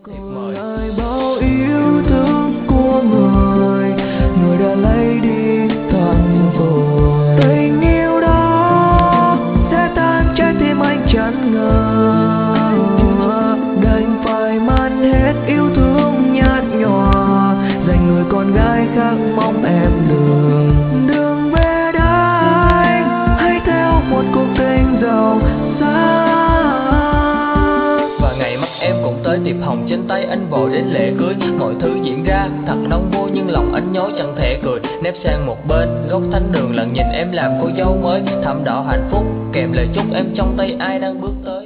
Ai bao yêu thương của người, người đã lấy đi toàn rồi. Tình yêu đó sẽ tan trái tim anh chẳng ngờ, đành phải mang hết yêu thương nhạt nhòa dành người con gái khác mong em đừng về đây, hãy theo một cuộc tình giàu sang. Và ngày mắt em cũng tới tiệp hồng, trên tay anh vội đến lễ cưới. Mọi thứ diễn ra thật nông vui nhưng lòng anh nhói chẳng thể cười. Nép sang một bên góc thánh đường lặng nhìn em làm cô dâu mới, thảm đỏ hạnh phúc kèm lời chúc em trong tay ai đang bước tới.